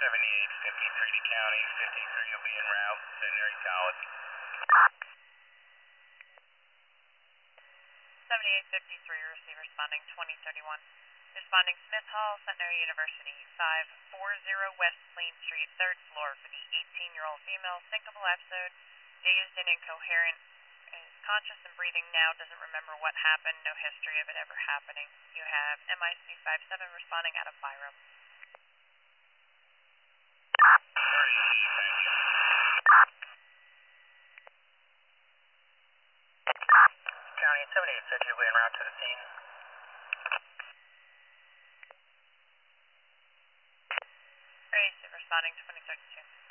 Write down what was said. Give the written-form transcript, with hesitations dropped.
7853 to county, 53 will be en route, Centenary College. 7853, receive responding 2031. Responding Smith Hall, Centenary University, 540 West Plain Street, 3rd floor for the 18-year-old female, syncopal episode, dazed and incoherent, is conscious and breathing now, doesn't remember what happened, no history of it ever happening. You have MIC 57 responding out of Byram. County 7850 will be en route to the scene. Receive responding 2032.